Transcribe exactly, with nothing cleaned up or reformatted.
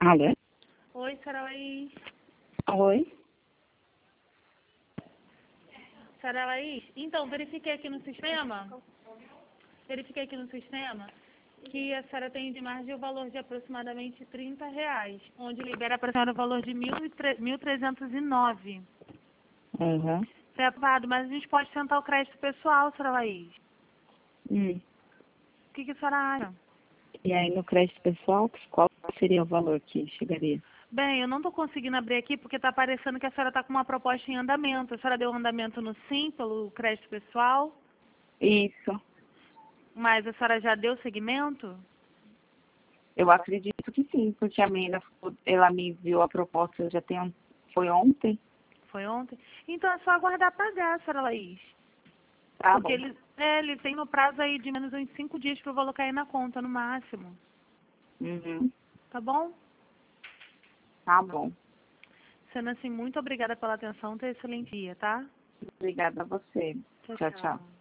Alô? Oi, Saralaís. Oi? Saralaís, então, verifiquei aqui no sistema, verifiquei aqui no sistema que a senhora tem de margem o valor de aproximadamente trinta reais, onde libera para a senhora o valor de mil trezentos e nove. Uhum. Foi aprovado, mas a gente pode tentar o crédito pessoal, Saralaís. Hum. O que, que a senhora acha? E aí no crédito pessoal, qual seria o valor que chegaria? Bem, eu não estou conseguindo abrir aqui porque está aparecendo que a senhora está com uma proposta em andamento. A senhora deu andamento no SIM pelo crédito pessoal, Isso. mas a senhora já deu segmento? Eu acredito que sim, porque a menina, ela me enviou a proposta já tem um, foi ontem. Foi ontem? Então é só aguardar pagar, senhora Laís. Tá Porque bom. ele, é, ele tem no prazo aí de menos uns cinco dias para o valor cair na conta, no máximo. Uhum. Tá bom? Tá bom. Sendo assim, muito obrigada pela atenção. Tenha um excelente dia, tá? Obrigada a você. Tchau, Tchau, tchau. tchau.